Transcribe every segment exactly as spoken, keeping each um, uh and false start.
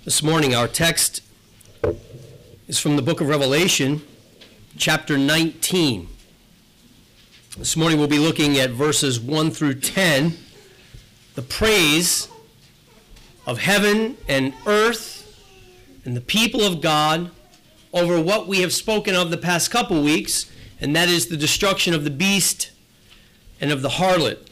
This morning, our text is from the book of Revelation, chapter nineteen. This morning, we'll be looking at verses one through ten, the praise of heaven and earth and the people of God over what we have spoken of the past couple weeks, and that is the destruction of the beast and of the harlot.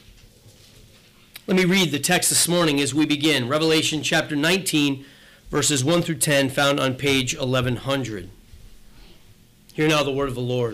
Let me read the text this morning as we begin. Revelation chapter nineteen, verses one through ten, found on page eleven hundred. Hear now the word of the Lord.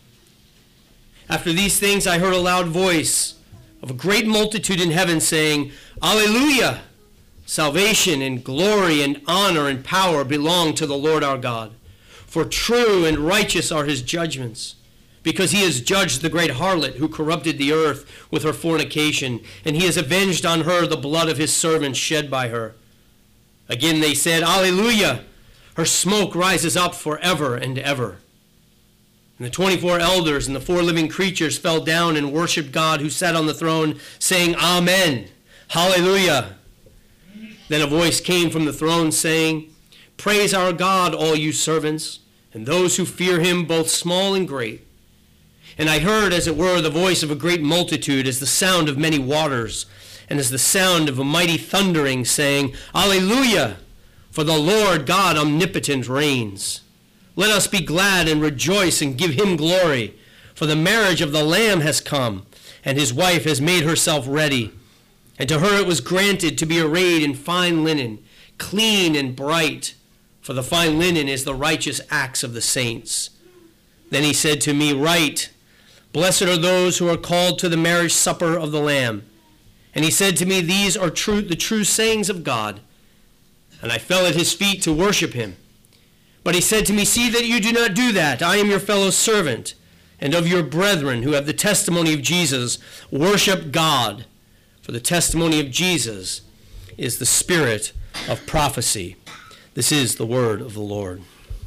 After these things I heard a loud voice of a great multitude in heaven saying, Alleluia! Salvation and glory and honor and power belong to the Lord our God. For true and righteous are his judgments, because he has judged the great harlot who corrupted the earth with her fornication, and he has avenged on her the blood of his servants shed by her. Again they said, Alleluia! Her smoke rises up forever and ever. And the twenty-four elders and the four living creatures fell down and worshipped God who sat on the throne, saying, Amen, Hallelujah. Then a voice came from the throne saying, Praise our God, all you servants, and those who fear him, both small and great. And I heard, as it were, the voice of a great multitude, as the sound of many waters, and as the sound of a mighty thundering, saying, Alleluia! For the Lord God omnipotent reigns. Let us be glad and rejoice and give him glory, for the marriage of the Lamb has come, and his wife has made herself ready. And to her it was granted to be arrayed in fine linen, clean and bright, for the fine linen is the righteous acts of the saints. Then he said to me, Write, Blessed are those who are called to the marriage supper of the Lamb. And he said to me, These are true, the true sayings of God. And I fell at his feet to worship him. But he said to me, See that you do not do that. I am your fellow servant, and of your brethren who have the testimony of Jesus. Worship God, for the testimony of Jesus is the spirit of prophecy. This is the word of the Lord.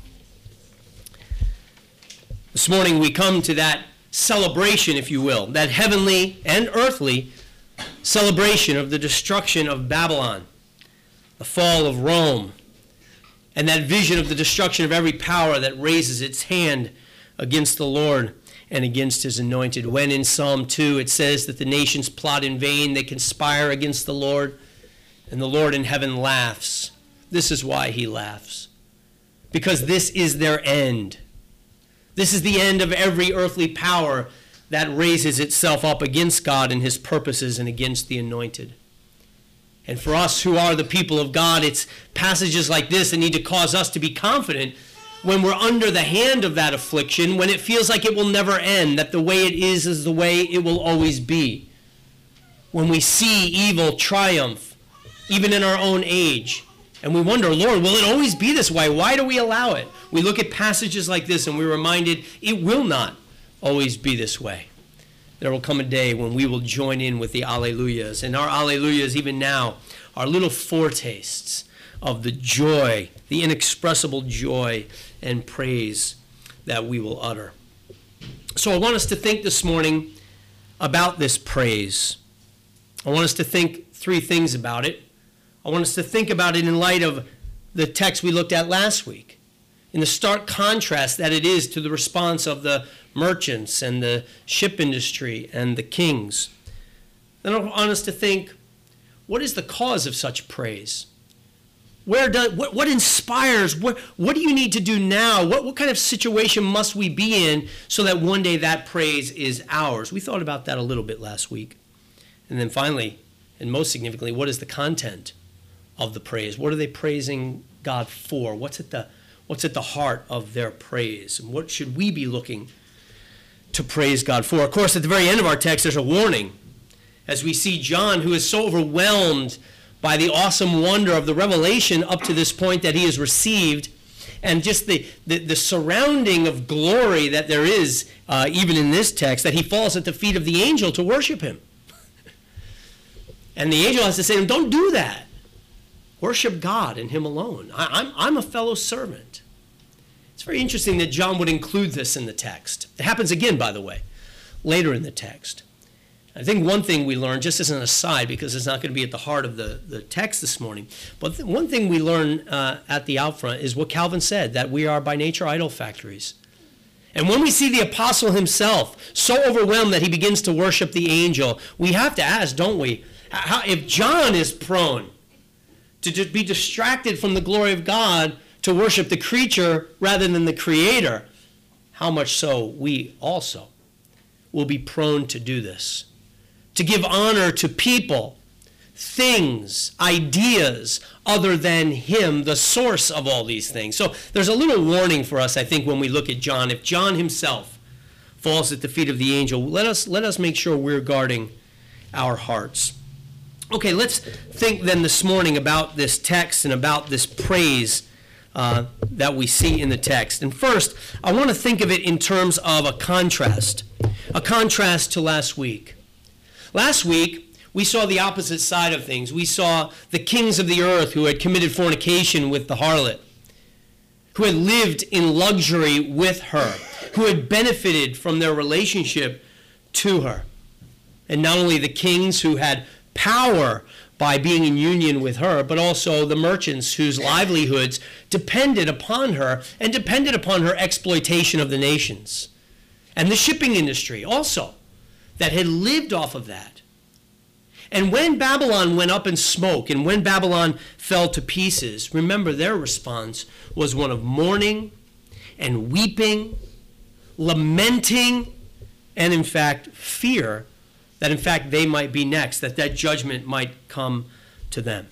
This morning we come to that celebration, if you will, that heavenly and earthly celebration of the destruction of Babylon, the fall of Rome, and that vision of the destruction of every power that raises its hand against the Lord and against his anointed. When in Psalm two it says that the nations plot in vain, they conspire against the Lord, and the Lord in heaven laughs. This is why he laughs, because this is their end. This is the end of every earthly power that raises itself up against God and his purposes and against the anointed. And for us who are the people of God, it's passages like this that need to cause us to be confident when we're under the hand of that affliction, when it feels like it will never end, that the way it is is the way it will always be. When we see evil triumph, even in our own age, and we wonder, Lord, will it always be this way? Why do we allow it? We look at passages like this and we're reminded it will not always be this way. There will come a day when we will join in with the Alleluias, and our Alleluias even now are little foretastes of the joy, the inexpressible joy and praise that we will utter. So I want us to think this morning about this praise. I want us to think three things about it. I want us to think about it in light of the text we looked at last week, in the stark contrast that it is to the response of the merchants and the ship industry and the kings. Then I want us to think, what is the cause of such praise? Where does what, what inspires? What what do you need to do now? What what kind of situation must we be in so that one day that praise is ours? We thought about that a little bit last week. And then finally, and most significantly, what is the content of the praise? What are they praising God for? What's at the what's at the heart of their praise? And what should we be looking to praise God for? Of course, at the very end of our text, there's a warning. As we see John, who is so overwhelmed by the awesome wonder of the revelation up to this point that he has received, and just the, the, the surrounding of glory that there is, uh, even in this text, that he falls at the feet of the angel to worship him. And the angel has to say to him, don't do that. Worship God and him alone. I, I'm, I'm a fellow servant. It's very interesting that John would include this in the text. It happens again, by the way, later in the text. I think one thing we learn, just as an aside, because it's not going to be at the heart of the, the text this morning, but th- one thing we learn uh, at the outfront is what Calvin said, that we are by nature idol factories. And when we see the apostle himself so overwhelmed that he begins to worship the angel, we have to ask, don't we, how, if John is prone to just be distracted from the glory of God to worship the creature rather than the creator, how much so we also will be prone to do this, to give honor to people, things, ideas other than him, the source of all these things. So there's a little warning for us, I think, when we look at John. If John himself falls at the feet of the angel, let us let us make sure we're guarding our hearts. Okay, let's think then this morning about this text and about this praise uh, that we see in the text. And first, I want to think of it in terms of a contrast, a contrast to last week. Last week, we saw the opposite side of things. We saw the kings of the earth who had committed fornication with the harlot, who had lived in luxury with her, who had benefited from their relationship to her. And not only the kings who had power by being in union with her, but also the merchants whose livelihoods depended upon her and depended upon her exploitation of the nations. And the shipping industry also, that had lived off of that. And when Babylon went up in smoke and when Babylon fell to pieces, remember their response was one of mourning and weeping, lamenting, and in fact fear that in fact they might be next, that that judgment might come to them.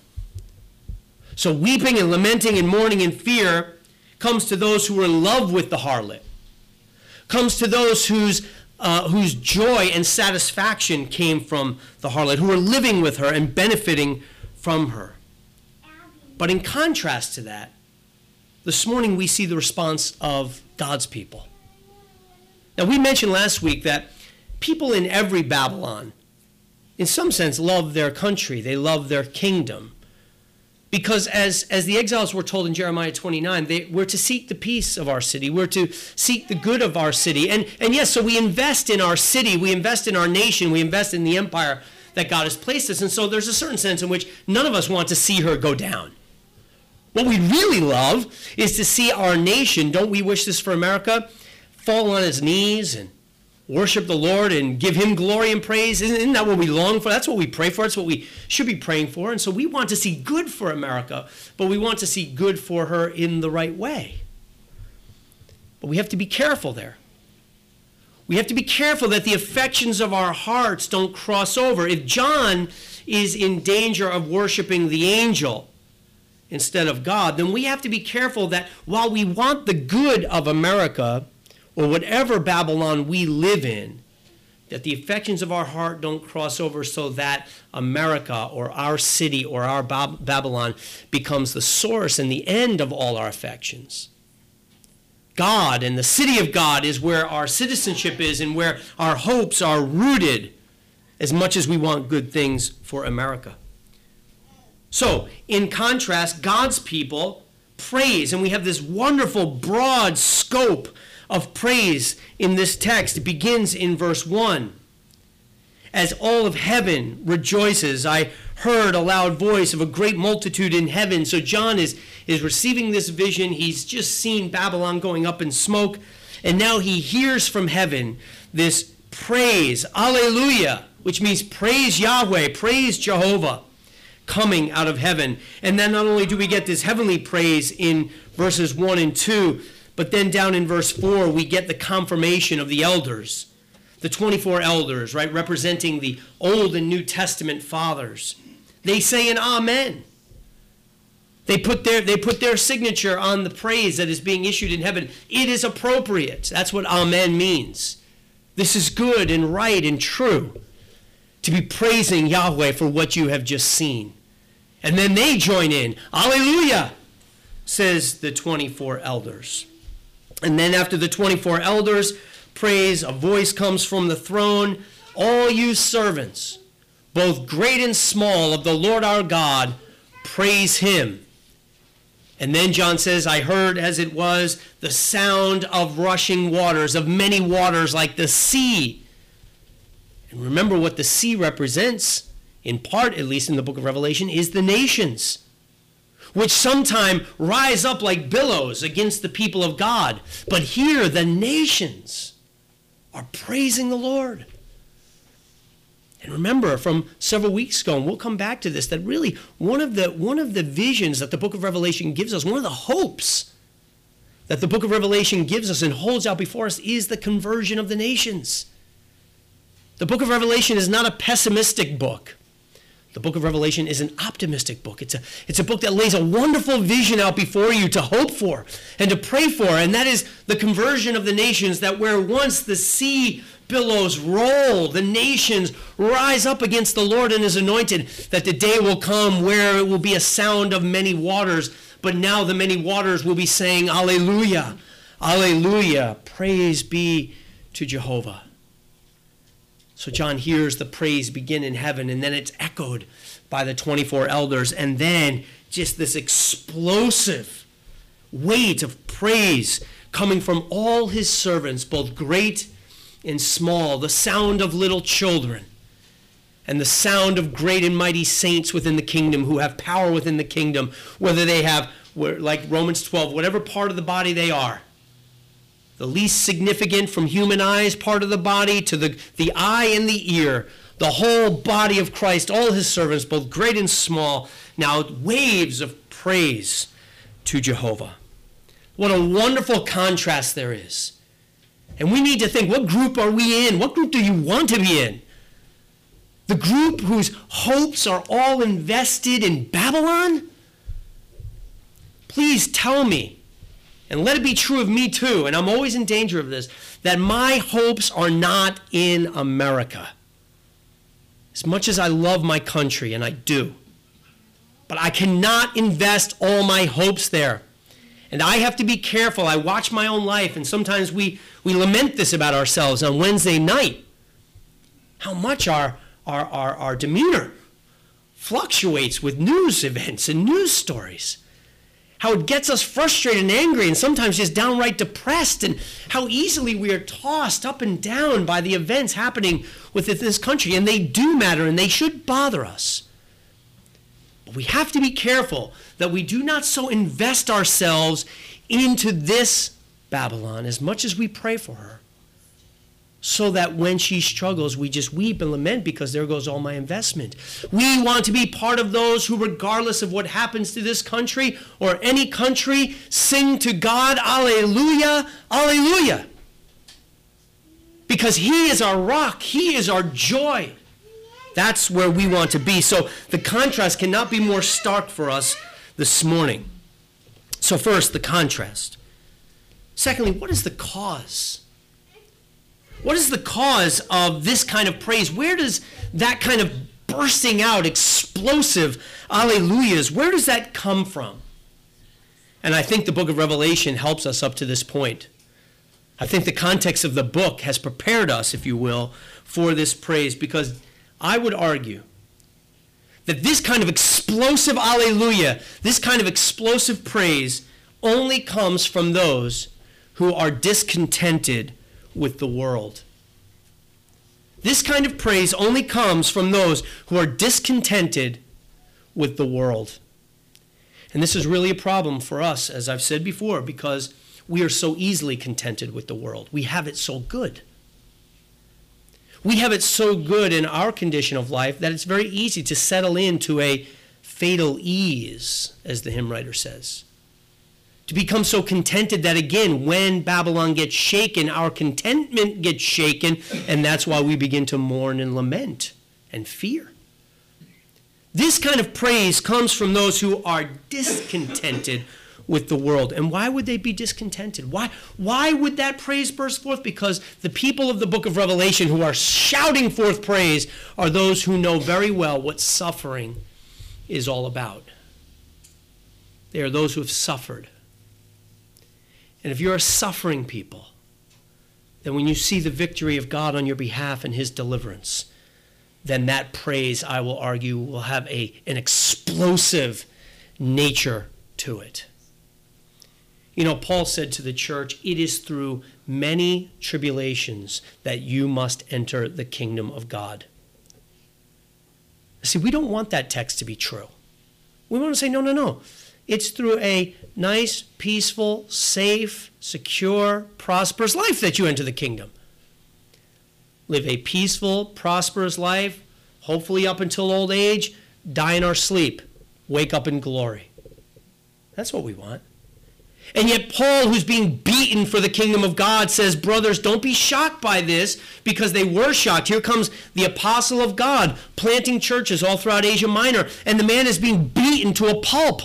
So weeping and lamenting and mourning and fear comes to those who are in love with the harlot, comes to those whose Uh, whose joy and satisfaction came from the harlot, who were living with her and benefiting from her. But in contrast to that, this morning we see the response of God's people. Now, we mentioned last week that people in every Babylon, in some sense, love their country. They love their kingdom. Because as, as the exiles were told in Jeremiah twenty-nine, they, we're to seek the peace of our city. We're to seek the good of our city. And, and yes, so we invest in our city. We invest in our nation. We invest in the empire that God has placed us. And so there's a certain sense in which none of us want to see her go down. What we really love is to see our nation, don't we wish this for America, fall on its knees and worship the Lord and give him glory and praise. Isn't that what we long for? That's what we pray for. That's what we should be praying for. And so we want to see good for America, but we want to see good for her in the right way. But we have to be careful there. We have to be careful that the affections of our hearts don't cross over. If John is in danger of worshiping the angel instead of God, then we have to be careful that while we want the good of America, or whatever Babylon we live in, that the affections of our heart don't cross over so that America or our city or our Bab- Babylon becomes the source and the end of all our affections. God and the city of God is where our citizenship is and where our hopes are rooted, as much as we want good things for America. So, in contrast, God's people praise, and we have this wonderful broad scope of praise in this text. It begins in verse one. As all of heaven rejoices, I heard a loud voice of a great multitude in heaven. So John is, is receiving this vision. He's just seen Babylon going up in smoke. And now he hears from heaven this praise, Alleluia, which means praise Yahweh, praise Jehovah, coming out of heaven. And then not only do we get this heavenly praise in verses one and two, but then down in verse four, we get the confirmation of the elders, the twenty-four elders, right, representing the Old and New Testament fathers. They say an amen. They put their, they put their signature on the praise that is being issued in heaven. It is appropriate. That's what amen means. This is good and right and true, to be praising Yahweh for what you have just seen. And then they join in. Alleluia, says the twenty-four elders. And then after the twenty-four elders praise, a voice comes from the throne. All you servants, both great and small, of the Lord our God, praise him. And then John says, I heard as it was the sound of rushing waters, of many waters like the sea. And remember, what the sea represents, in part at least in the book of Revelation, is the nations, which sometime rise up like billows against the people of God. But here the nations are praising the Lord. And remember from several weeks ago, and we'll come back to this, that really one of the one of the visions that the book of Revelation gives us, one of the hopes that the book of Revelation gives us and holds out before us, is the conversion of the nations. The book of Revelation is not a pessimistic book. The book of Revelation is an optimistic book. It's a, it's a book that lays a wonderful vision out before you to hope for and to pray for, and that is the conversion of the nations, that where once the sea billows roll, the nations rise up against the Lord and his anointed, that the day will come where it will be a sound of many waters, but now the many waters will be saying, Alleluia, Alleluia, praise be to Jehovah. So John hears the praise begin in heaven, and then it's echoed by the twenty-four elders, and then just this explosive weight of praise coming from all his servants, both great and small, the sound of little children, and the sound of great and mighty saints within the kingdom who have power within the kingdom, whether they have, like Romans twelve, whatever part of the body they are. The least significant from human eyes part of the body to the, the eye and the ear, the whole body of Christ, all his servants, both great and small, now waves of praise to Jehovah. What a wonderful contrast there is. And we need to think, what group are we in? What group do you want to be in? The group whose hopes are all invested in Babylon? Please tell me, and let it be true of me too, and I'm always in danger of this, that my hopes are not in America. As much as I love my country, and I do, but I cannot invest all my hopes there. And I have to be careful. I watch my own life, and sometimes we, we lament this about ourselves on Wednesday night, how much our, our, our, our demeanor fluctuates with news events and news stories. How it gets us frustrated and angry and sometimes just downright depressed, and how easily we are tossed up and down by the events happening within this country. And they do matter and they should bother us. But we have to be careful that we do not so invest ourselves into this Babylon as much as we pray for her, so that when she struggles, we just weep and lament because there goes all my investment. We want to be part of those who, regardless of what happens to this country or any country, sing to God, Alleluia, Alleluia. Because he is our rock. He is our joy. That's where we want to be. So the contrast cannot be more stark for us this morning. So first, the contrast. Secondly, what is the cause? What is the cause of this kind of praise? Where does that kind of bursting out, explosive alleluias, where does that come from? And I think the book of Revelation helps us up to this point. I think the context of the book has prepared us, if you will, for this praise, because I would argue that this kind of explosive alleluia, this kind of explosive praise, only comes from those who are discontented with the world. This kind of praise only comes from those who are discontented with the world. And this is really a problem for us, as I've said before, because we are so easily contented with the world. We have it so good. We have it so good in our condition of life that it's very easy to settle into a fatal ease, as the hymn writer says. To become so contented that, again, when Babylon gets shaken, our contentment gets shaken, and that's why we begin to mourn and lament and fear. This kind of praise comes from those who are discontented with the world. And why would they be discontented? Why, why would that praise burst forth? Because the people of the book of Revelation who are shouting forth praise are those who know very well what suffering is all about. They are those who have suffered. And if you're a suffering people, then when you see the victory of God on your behalf and his deliverance, then that praise, I will argue, will have a, an explosive nature to it. You know, Paul said to the church, it is through many tribulations that you must enter the kingdom of God. See, we don't want that text to be true. We want to say, no, no, no. It's through a nice, peaceful, safe, secure, prosperous life that you enter the kingdom. Live a peaceful, prosperous life, hopefully up until old age, die in our sleep, wake up in glory. That's what we want. And yet Paul, who's being beaten for the kingdom of God, says, brothers, don't be shocked by this, because they were shocked. Here comes the apostle of God, planting churches all throughout Asia Minor, and the man is being beaten to a pulp.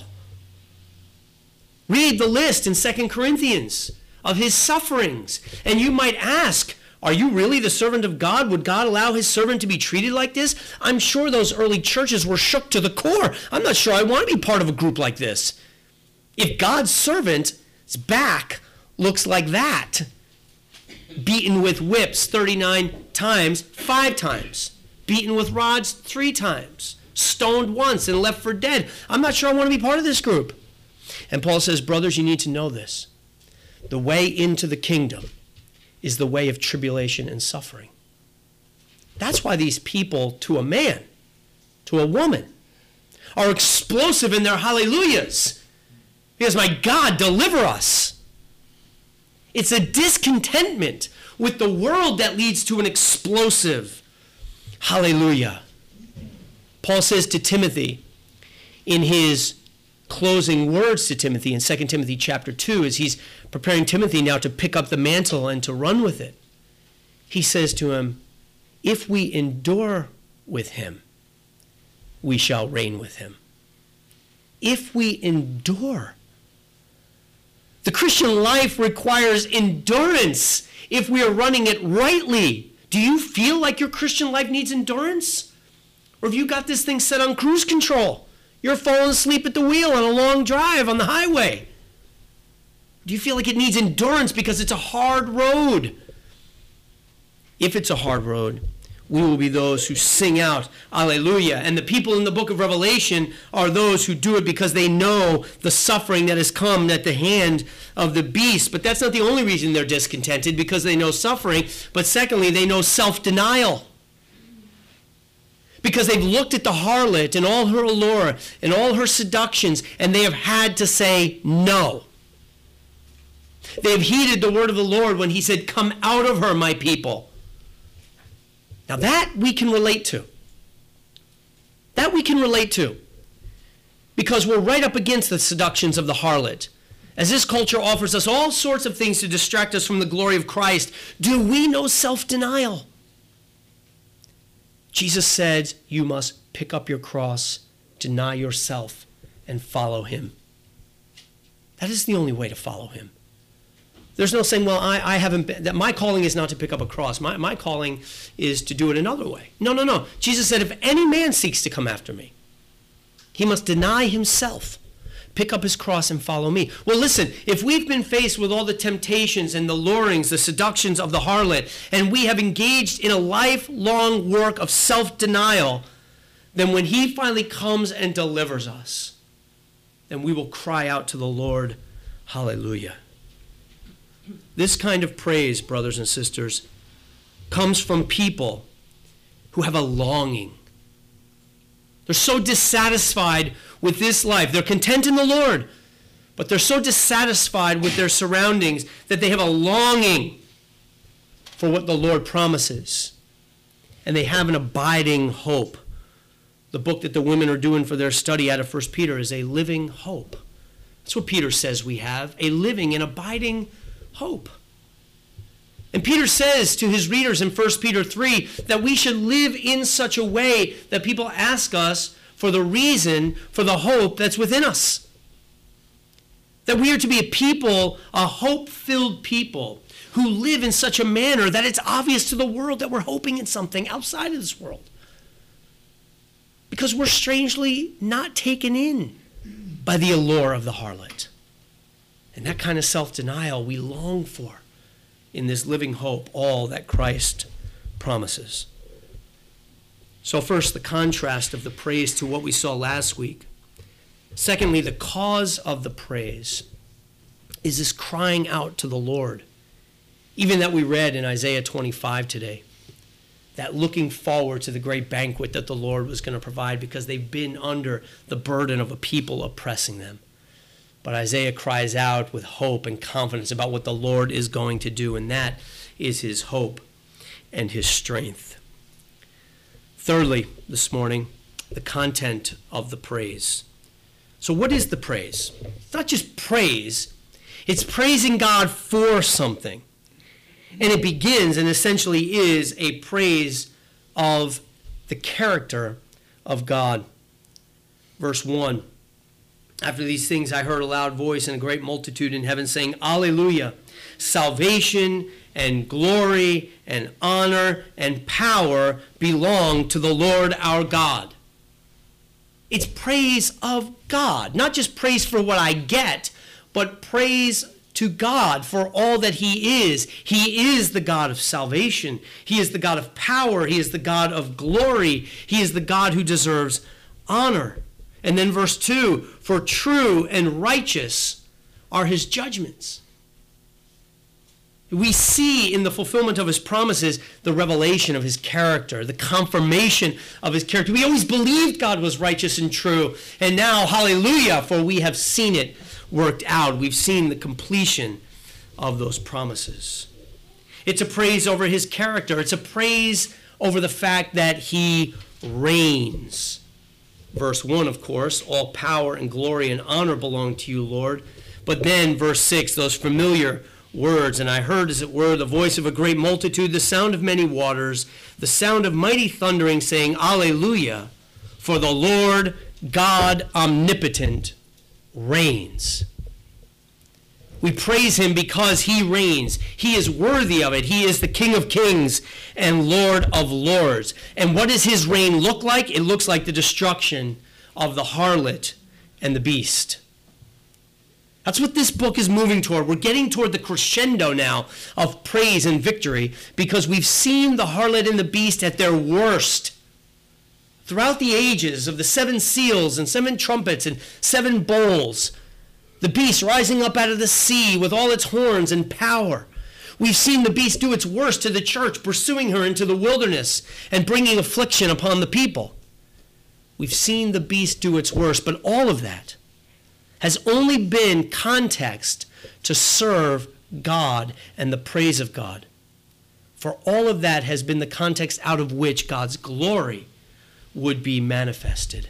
Read the list in Second Corinthians of his sufferings. And you might ask, are you really the servant of God? Would God allow his servant to be treated like this? I'm sure those early churches were shook to the core. I'm not sure I want to be part of a group like this. If God's servant's back looks like that, beaten with whips thirty-nine times, five times, beaten with rods three times, stoned once and left for dead, I'm not sure I want to be part of this group. And Paul says, brothers, you need to know this. The way into the kingdom is the way of tribulation and suffering. That's why these people, to a man, to a woman, are explosive in their hallelujahs. Because, my God, deliver us. It's a discontentment with the world that leads to an explosive hallelujah. Paul says to Timothy in his closing words to Timothy in Second Timothy chapter two, as he's preparing Timothy now to pick up the mantle and to run with it, he says to him, if we endure with him, we shall reign with him. If we endure. The Christian life requires endurance if we are running it rightly. Do you feel like your Christian life needs endurance? Or have you got this thing set on cruise control? You're falling asleep at the wheel on a long drive on the highway. Do you feel like it needs endurance because it's a hard road? If it's a hard road, we will be those who sing out, Alleluia. And the people in the book of Revelation are those who do it because they know the suffering that has come at the hand of the beast. But that's not the only reason they're discontented, because they know suffering. But secondly, they know self-denial. Because they've looked at the harlot and all her allure and all her seductions, and they have had to say no. They have heeded the word of the Lord when he said, come out of her, my people. Now that we can relate to. That we can relate to. Because we're right up against the seductions of the harlot. As this culture offers us all sorts of things to distract us from the glory of Christ, do we know self-denial? Jesus said, you must pick up your cross, deny yourself, and follow him. That is the only way to follow him. There's no saying, well, I, I haven't been, that my calling is not to pick up a cross. My, my calling is to do it another way. No, no, no. Jesus said, if any man seeks to come after me, he must deny himself, pick up his cross, and follow me. Well, listen, if we've been faced with all the temptations and the lurings, the seductions of the harlot, and we have engaged in a lifelong work of self-denial, then when he finally comes and delivers us, then we will cry out to the Lord, hallelujah. This kind of praise, brothers and sisters, comes from people who have a longing. They're so dissatisfied with this life. They're content in the Lord, but they're so dissatisfied with their surroundings that they have a longing for what the Lord promises. And they have an abiding hope. The book that the women are doing for their study out of First Peter is a living hope. That's what Peter says we have, a living and abiding hope. And Peter says to his readers in First Peter three that we should live in such a way that people ask us for the reason for the hope that's within us. That we are to be a people, a hope-filled people, who live in such a manner that it's obvious to the world that we're hoping in something outside of this world. Because we're strangely not taken in by the allure of the harlot. And that kind of self-denial we long for in this living hope, all that Christ promises. So first, the contrast of the praise to what we saw last week. Secondly, the cause of the praise. is this crying out to the Lord. Even that we read in Isaiah twenty-five today, that looking forward to the great banquet that the Lord was going to provide because they've been under the burden of a people oppressing them. But Isaiah cries out with hope and confidence about what the Lord is going to do, and that is his hope and his strength. Thirdly, this morning, the content of the praise. So what is the praise? It's not just praise. It's praising God for something. And it begins and essentially is a praise of the character of God. Verse one, after these things I heard a loud voice and a great multitude in heaven saying, Alleluia, salvation and glory and honor and power belong to the Lord our God. It's praise of God, not just praise for what I get, but praise to God for all that he is. He is the God of salvation. He is the God of power. He is the God of glory. He is the God who deserves honor. And then verse two, for true and righteous are his judgments. We see in the fulfillment of his promises the revelation of his character, the confirmation of his character. We always believed God was righteous and true, and now, hallelujah, for we have seen it worked out. We've seen the completion of those promises. It's a praise over his character. It's a praise over the fact that he reigns. Verse one, of course, all power and glory and honor belong to you, Lord. But then, verse six, those familiar words, and I heard, as it were, the voice of a great multitude, the sound of many waters, the sound of mighty thundering, saying, Alleluia, for the Lord God omnipotent reigns. We praise him because he reigns. He is worthy of it. He is the King of kings and Lord of lords. And what does his reign look like? It looks like the destruction of the harlot and the beast. That's what this book is moving toward. We're getting toward the crescendo now of praise and victory because we've seen the harlot and the beast at their worst. Throughout the ages of the seven seals and seven trumpets and seven bowls, the beast rising up out of the sea with all its horns and power. We've seen the beast do its worst to the church, pursuing her into the wilderness and bringing affliction upon the people. We've seen the beast do its worst, but all of that has only been context to serve God and the praise of God. For all of that has been the context out of which God's glory would be manifested.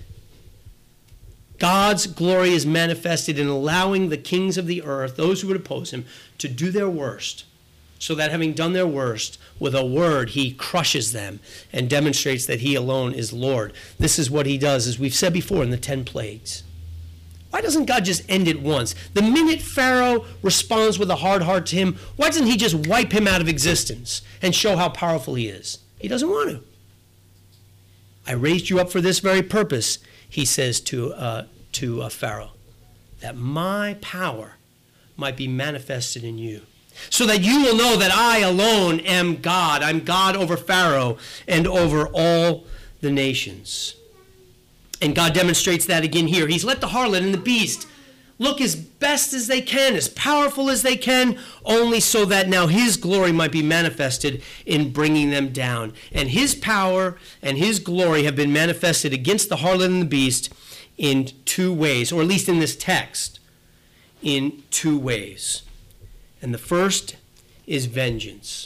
God's glory is manifested in allowing the kings of the earth, those who would oppose him, to do their worst, so that having done their worst, with a word, he crushes them and demonstrates that he alone is Lord. This is what he does, as we've said before, in the ten plagues. Why doesn't God just end it once? The minute Pharaoh responds with a hard heart to him, why doesn't he just wipe him out of existence and show how powerful he is? He doesn't want to. I raised you up for this very purpose, he says to, uh, to uh, Pharaoh, that my power might be manifested in you, so that you will know that I alone am God. I'm God over Pharaoh and over all the nations. And God demonstrates that again here. He's let the harlot and the beast look as best as they can, as powerful as they can, only so that now his glory might be manifested in bringing them down. And his power and his glory have been manifested against the harlot and the beast in two ways, or at least in this text, in two ways. And the first is vengeance.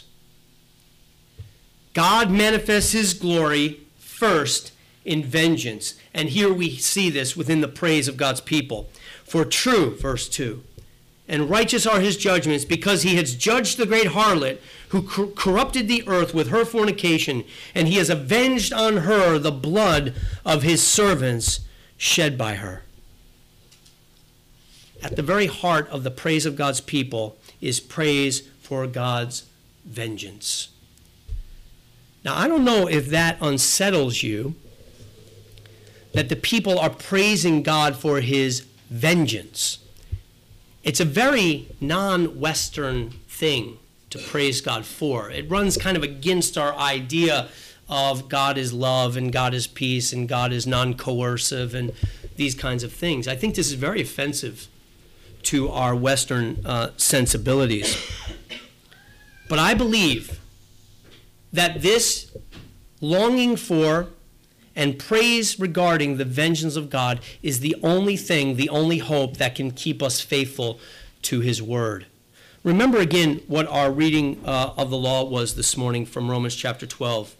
God manifests his glory first in vengeance. And here we see this within the praise of God's people. For true, verse two, and righteous are his judgments, because he has judged the great harlot who cor- corrupted the earth with her fornication, and he has avenged on her the blood of his servants shed by her. At the very heart of the praise of God's people is praise for God's vengeance. Now, I don't know if that unsettles you, that the people are praising God for his vengeance. It's a very non-Western thing to praise God for. It runs kind of against our idea of God is love and God is peace and God is non-coercive and these kinds of things. I think this is very offensive to our Western uh, sensibilities. But I believe that this longing for and praise regarding the vengeance of God is the only thing, the only hope that can keep us faithful to his word. Remember again what our reading uh, of the law was this morning from Romans chapter twelve.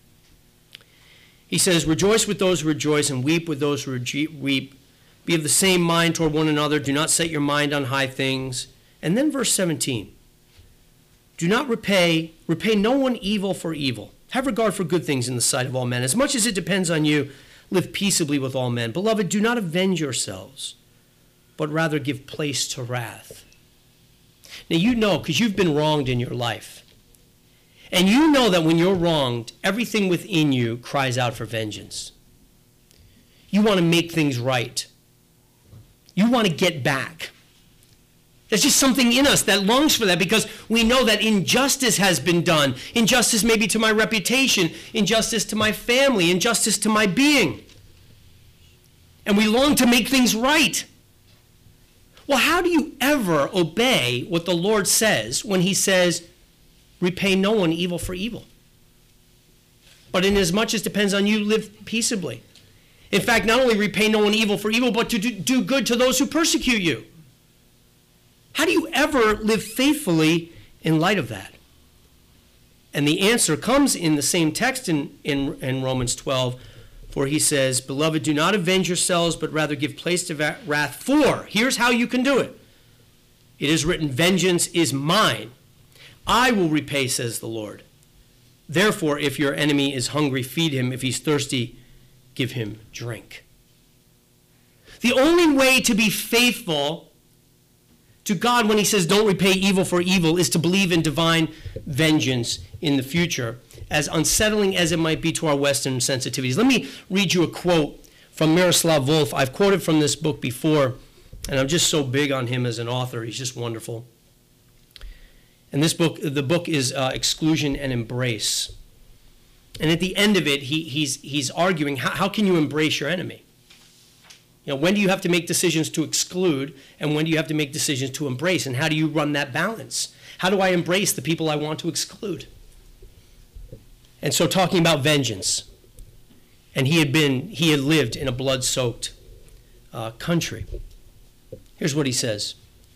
He says, rejoice with those who rejoice and weep with those who weep. Be of the same mind toward one another. Do not set your mind on high things. And then verse seventeen. Do not repay, repay no one evil for evil. Have regard for good things in the sight of all men. As much as it depends on you, live peaceably with all men. Beloved, do not avenge yourselves, but rather give place to wrath. Now you know, because you've been wronged in your life. And you know that when you're wronged, everything within you cries out for vengeance. You want to make things right. You want to get back. There's just something in us that longs for that because we know that injustice has been done. Injustice maybe to my reputation, injustice to my family, injustice to my being. And we long to make things right. Well, how do you ever obey what the Lord says when he says, repay no one evil for evil? But inasmuch as depends on you, live peaceably. In fact, not only repay no one evil for evil, but to do, do good to those who persecute you. How do you ever live faithfully in light of that? And the answer comes in the same text in, in, in Romans twelve, for he says, beloved, do not avenge yourselves, but rather give place to wrath. For, here's how you can do it. It is written, vengeance is mine. I will repay, says the Lord. Therefore, if your enemy is hungry, feed him. If he's thirsty, give him drink. The only way to be faithful to God when he says don't repay evil for evil is to believe in divine vengeance in the future, as unsettling as it might be to our Western sensitivities. Let me read you a quote from Miroslav Volf. I've quoted from this book before, and I'm just so big on him as an author. He's just wonderful. And this book, the book is uh, Exclusion and Embrace. And at the end of it, he, he's, he's arguing, how, how can you embrace your enemy? You know, when do you have to make decisions to exclude, and when do you have to make decisions to embrace? And how do you run that balance? How do I embrace the people I want to exclude? And so talking about vengeance, and he had been, he had lived in a blood-soaked uh, country. Here's what he says.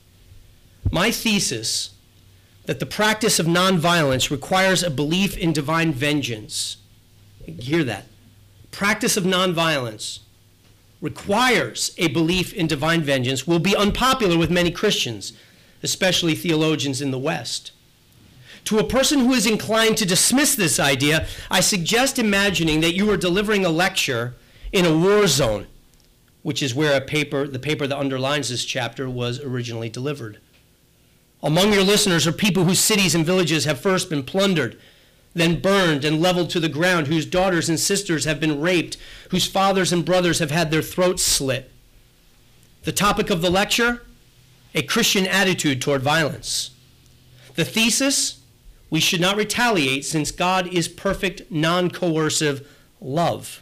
My thesis that the practice of nonviolence requires a belief in divine vengeance. Hear that. Practice of nonviolence requires a belief in divine vengeance will be unpopular with many Christians, especially theologians in the West. To a person who is inclined to dismiss this idea, I suggest imagining that you are delivering a lecture in a war zone, which is where a paper, the paper that underlines this chapter was originally delivered. Among your listeners are people whose cities and villages have first been plundered, then burned and leveled to the ground, whose daughters and sisters have been raped, whose fathers and brothers have had their throats slit. The topic of the lecture, a Christian attitude toward violence. The thesis, we should not retaliate since God is perfect, non-coercive love.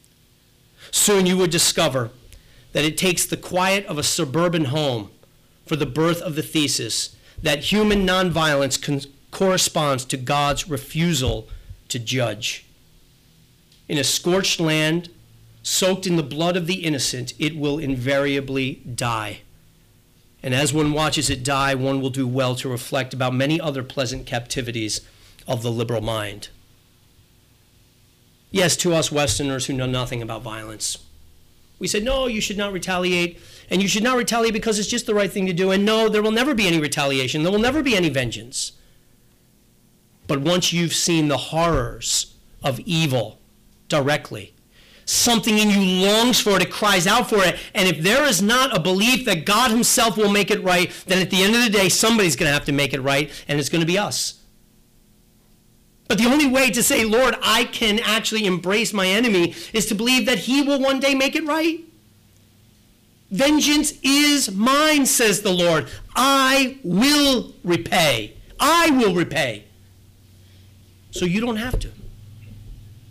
Soon you would discover that it takes the quiet of a suburban home for the birth of the thesis that human nonviolence con- corresponds to God's refusal to judge. In a scorched land, soaked in the blood of the innocent, it will invariably die. And as one watches it die, one will do well to reflect about many other pleasant captivities of the liberal mind. Yes, to us Westerners who know nothing about violence, we said, no, you should not retaliate, and you should not retaliate because it's just the right thing to do, and no, there will never be any retaliation, there will never be any vengeance. But once you've seen the horrors of evil directly, something in you longs for it, it cries out for it, and if there is not a belief that God himself will make it right, then at the end of the day, somebody's going to have to make it right, and it's going to be us. But the only way to say, Lord, I can actually embrace my enemy is to believe that he will one day make it right. Vengeance is mine, says the Lord. I will repay. I will repay. So you don't have to.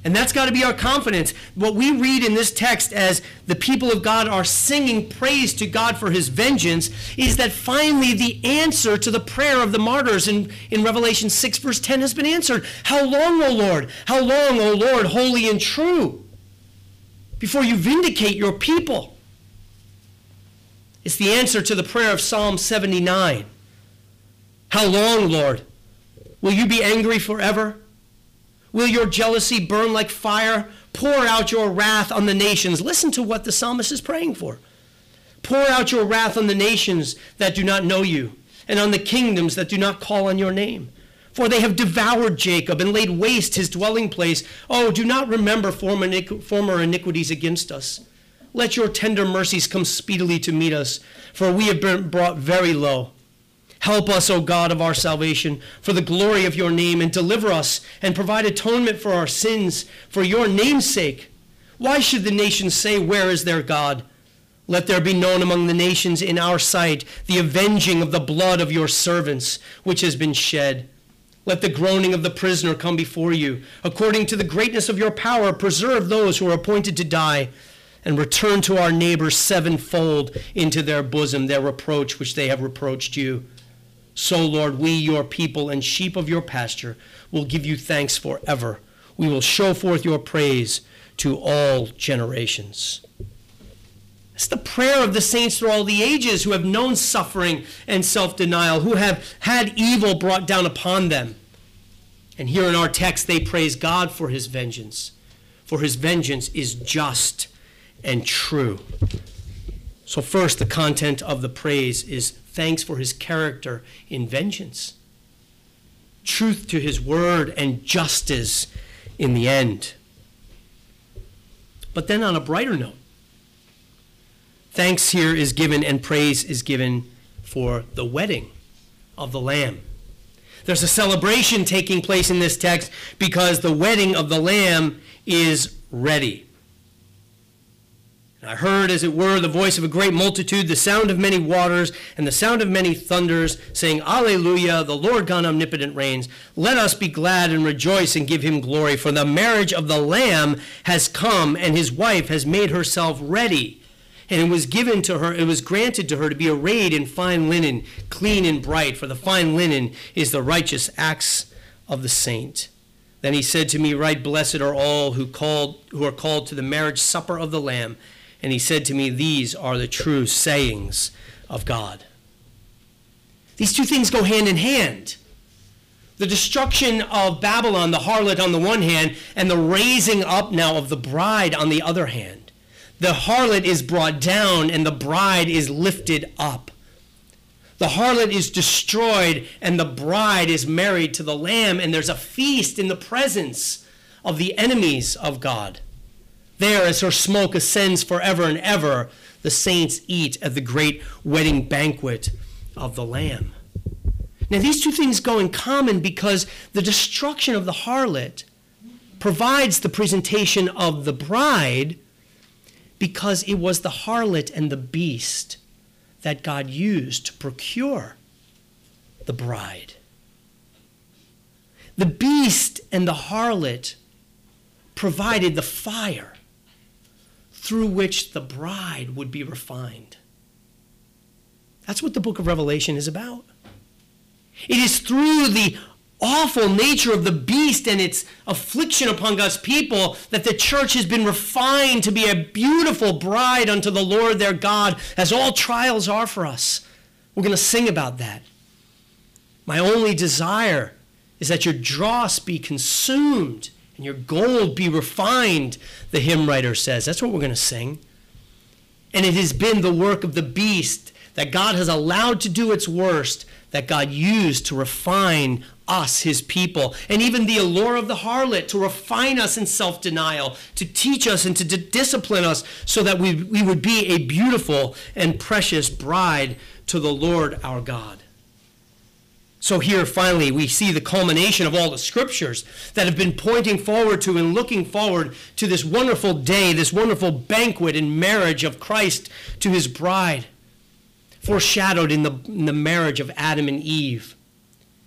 And that's got to be our confidence. What we read in this text as the people of God are singing praise to God for his vengeance is that finally the answer to the prayer of the martyrs in, in Revelation six verse ten has been answered. How long, O Lord? How long, O Lord, holy and true, before you vindicate your people? It's the answer to the prayer of Psalm seventy-nine. How long, Lord? Will you be angry forever? Will your jealousy burn like fire? Pour out your wrath on the nations. Listen to what the psalmist is praying for. Pour out your wrath on the nations that do not know you, and on the kingdoms that do not call on your name. For they have devoured Jacob and laid waste his dwelling place. Oh, do not remember former iniquities against us. Let your tender mercies come speedily to meet us, for we have been brought very low. Help us, O God of our salvation, for the glory of your name, and deliver us and provide atonement for our sins, for your name's sake. Why should the nations say, where is their God? Let there be known among the nations in our sight the avenging of the blood of your servants, which has been shed. Let the groaning of the prisoner come before you. According to the greatness of your power, preserve those who are appointed to die, and return to our neighbors sevenfold into their bosom their reproach which they have reproached you. So, Lord, we, your people and sheep of your pasture, will give you thanks forever. We will show forth your praise to all generations. It's the prayer of the saints through all the ages who have known suffering and self-denial, who have had evil brought down upon them. And here in our text, they praise God for his vengeance, for his vengeance is just and true. So first, the content of the praise is thanks for his character in vengeance, truth to his word, and justice in the end. But then on a brighter note, thanks here is given and praise is given for the wedding of the Lamb. There's a celebration taking place in this text because the wedding of the Lamb is ready. I heard, as it were, the voice of a great multitude, the sound of many waters, and the sound of many thunders, saying, Alleluia, the Lord God omnipotent reigns. Let us be glad and rejoice and give him glory, for the marriage of the Lamb has come, and his wife has made herself ready. And it was given to her, it was granted to her to be arrayed in fine linen, clean and bright, for the fine linen is the righteous acts of the saint. Then he said to me, Right blessed are all who called who are called to the marriage supper of the Lamb. And he said to me, These are the true sayings of God. These two things go hand in hand. The destruction of Babylon, the harlot on the one hand, and the raising up now of the bride on the other hand. The harlot is brought down and the bride is lifted up. The harlot is destroyed and the bride is married to the Lamb, and there's a feast in the presence of the enemies of God. There, as her smoke ascends forever and ever, the saints eat at the great wedding banquet of the Lamb. Now, these two things go in common because the destruction of the harlot provides the presentation of the bride, because it was the harlot and the beast that God used to procure the bride. The beast and the harlot provided the fire through which the bride would be refined. That's what the book of Revelation is about. It is through the awful nature of the beast and its affliction upon God's people that the church has been refined to be a beautiful bride unto the Lord their God, as all trials are for us. We're going to sing about that. My only desire is that your dross be consumed and your gold be refined, the hymn writer says. That's what we're going to sing. And it has been the work of the beast that God has allowed to do its worst, that God used to refine us, his people, and even the allure of the harlot to refine us in self-denial, to teach us and to d- discipline us so that we, we would be a beautiful and precious bride to the Lord our God. So here, finally, we see the culmination of all the scriptures that have been pointing forward to and looking forward to this wonderful day, this wonderful banquet and marriage of Christ to his bride, foreshadowed in the, in the marriage of Adam and Eve.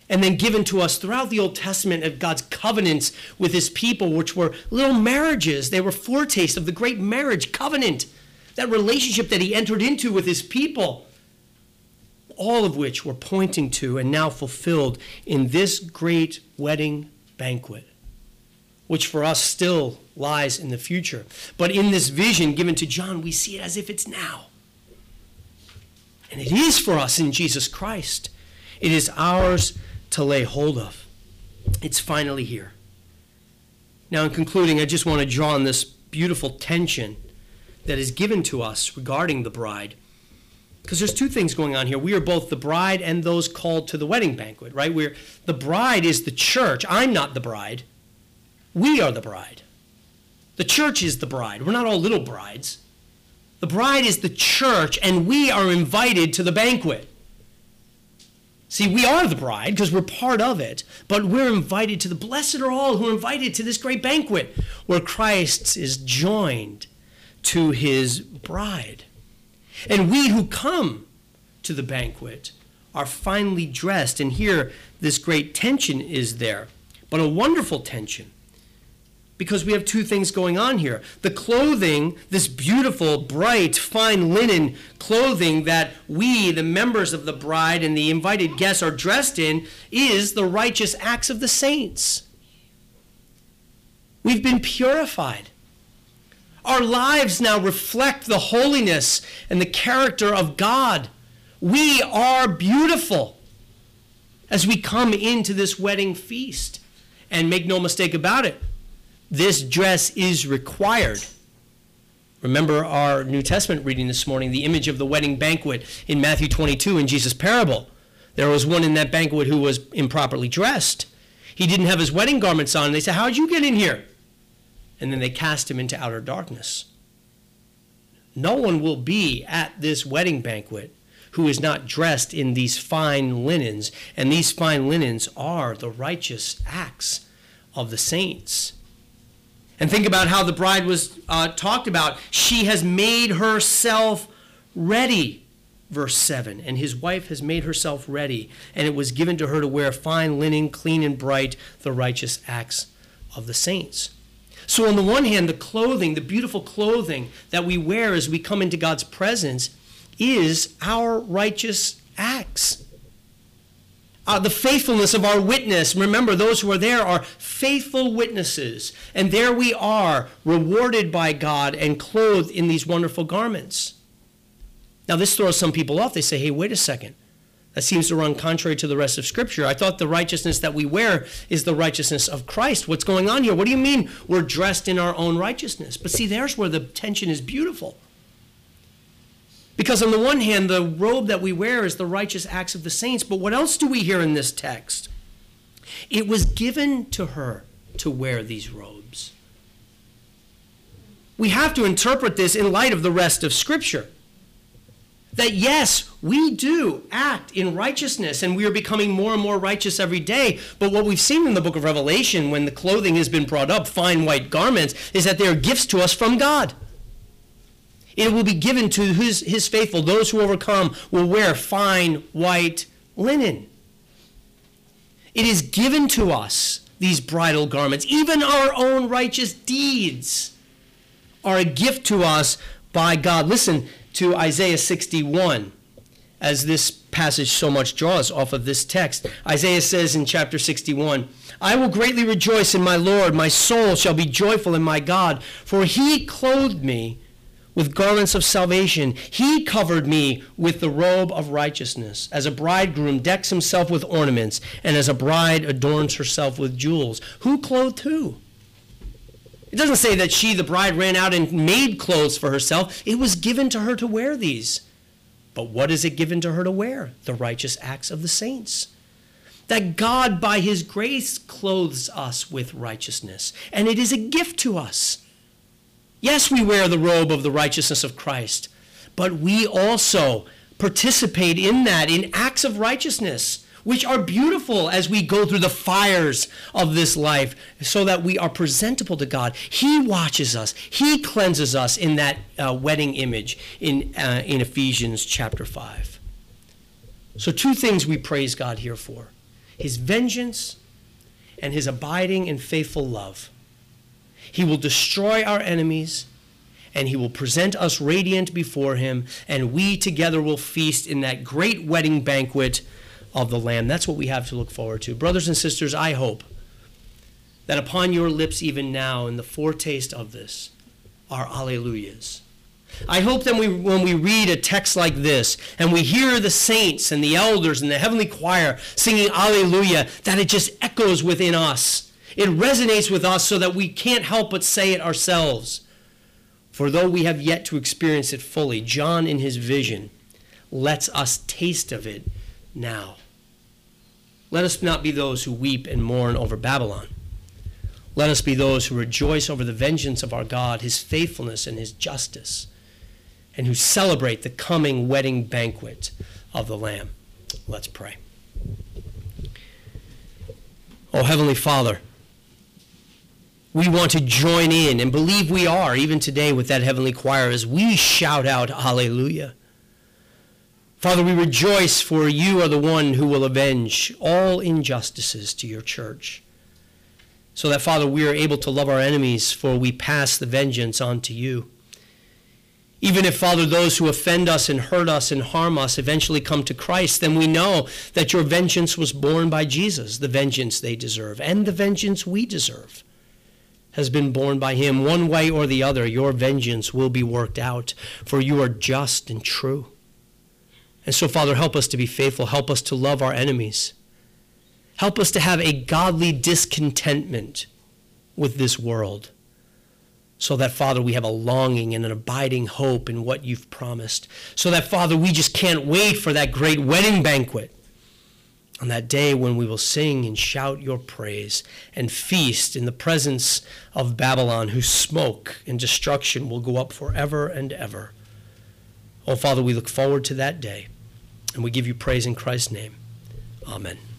and then given to us throughout the Old Testament of God's covenants with his people, which were little marriages. They were foretastes of the great marriage covenant, that relationship that he entered into with his people, all of which were pointing to and now fulfilled in this great wedding banquet, which for us still lies in the future. But in this vision given to John, we see it as if it's now. And it is for us in Jesus Christ. It is ours to lay hold of. It's finally here. Now, in concluding, I just want to draw on this beautiful tension that is given to us regarding the bride. Because there's two things going on here. We are both the bride and those called to the wedding banquet, right? We're, the bride is the church. I'm not the bride. We are the bride. The church is the bride. We're not all little brides. The bride is the church, and we are invited to the banquet. See, we are the bride because we're part of it, but we're invited to the blessed are all who are invited to this great banquet where Christ is joined to his bride. And we who come to the banquet are finely dressed, and here this great tension is there, but a wonderful tension. Because we have two things going on here. The clothing, this beautiful, bright, fine linen clothing that we, the members of the bride and the invited guests, are dressed in, is the righteous acts of the saints. We've been purified. Our lives now reflect the holiness and the character of God. We are beautiful as we come into this wedding feast. And make no mistake about it, this dress is required. Remember our New Testament reading this morning, the image of the wedding banquet in Matthew twenty-two in Jesus' parable. There was one in that banquet who was improperly dressed. He didn't have his wedding garments on. They said, "How'd you get in here?" And then they cast him into outer darkness. No one will be at this wedding banquet who is not dressed in these fine linens. And these fine linens are the righteous acts of the saints. And think about how the bride was uh, talked about. She has made herself ready, verse seven. And his wife has made herself ready. And it was given to her to wear fine linen, clean and bright, the righteous acts of the saints. So on the one hand, the clothing, the beautiful clothing that we wear as we come into God's presence is our righteous acts. Uh, the faithfulness of our witness. Remember, those who are there are faithful witnesses. And there we are, rewarded by God and clothed in these wonderful garments. Now, this throws some people off. They say, hey, wait a second. That seems to run contrary to the rest of Scripture. I thought the righteousness that we wear is the righteousness of Christ. What's going on here? What do you mean we're dressed in our own righteousness? But see, there's where the tension is beautiful. Because on the one hand, the robe that we wear is the righteous acts of the saints. But what else do we hear in this text? It was given to her to wear these robes. We have to interpret this in light of the rest of Scripture. That yes, we do act in righteousness, and we are becoming more and more righteous every day. But what we've seen in the book of Revelation, when the clothing has been brought up, fine white garments, is that they are gifts to us from God. It will be given to his, his faithful. Those who overcome will wear fine white linen. It is given to us, these bridal garments. Even our own righteous deeds are a gift to us by God. Listen to Isaiah sixty-one, as this passage so much draws off of this text. Isaiah says in chapter sixty-one, I will greatly rejoice in my Lord. My soul shall be joyful in my God, for he clothed me with garments of salvation. He covered me with the robe of righteousness. As a bridegroom decks himself with ornaments, and as a bride adorns herself with jewels. Who clothed who? It doesn't say that she, the bride, ran out and made clothes for herself. It was given to her to wear these. But what is it given to her to wear? The righteous acts of the saints. That God, by his grace, clothes us with righteousness. And it is a gift to us. Yes, we wear the robe of the righteousness of Christ, but we also participate in that, in acts of righteousness, which are beautiful as we go through the fires of this life, so that we are presentable to God. He watches us. He cleanses us in that uh, wedding image in, uh, in Ephesians chapter five. So two things we praise God here for. his vengeance, and his abiding and faithful love. He will destroy our enemies, and he will present us radiant before him, and we together will feast in that great wedding banquet of the Lamb. That's what we have to look forward to. Brothers and sisters, I hope that upon your lips even now, in the foretaste of this, are alleluias. I hope that we, when we read a text like this, and we hear the saints and the elders and the heavenly choir singing alleluia, that it just echoes within us. It resonates with us so that we can't help but say it ourselves. For though we have yet to experience it fully, John in his vision lets us taste of it now. Let us not be those who weep and mourn over Babylon. Let us be those who rejoice over the vengeance of our God, his faithfulness and his justice, and who celebrate the coming wedding banquet of the Lamb. Let's pray. Oh, Heavenly Father, we want to join in and believe we are, even today with that heavenly choir, as we shout out hallelujah. Father, we rejoice, for you are the one who will avenge all injustices to your church. So that, Father, we are able to love our enemies, for we pass the vengeance on to you. Even if, Father, those who offend us and hurt us and harm us eventually come to Christ, then we know that your vengeance was borne by Jesus. The vengeance they deserve and the vengeance we deserve has been borne by him. One way or the other, your vengeance will be worked out, for you are just and true. And so, Father, help us to be faithful. Help us to love our enemies. Help us to have a godly discontentment with this world, so that, Father, we have a longing and an abiding hope in what you've promised. So that, Father, we just can't wait for that great wedding banquet on that day when we will sing and shout your praise and feast in the presence of Babylon, whose smoke and destruction will go up forever and ever. Oh, Father, we look forward to that day, and we give you praise in Christ's name. Amen.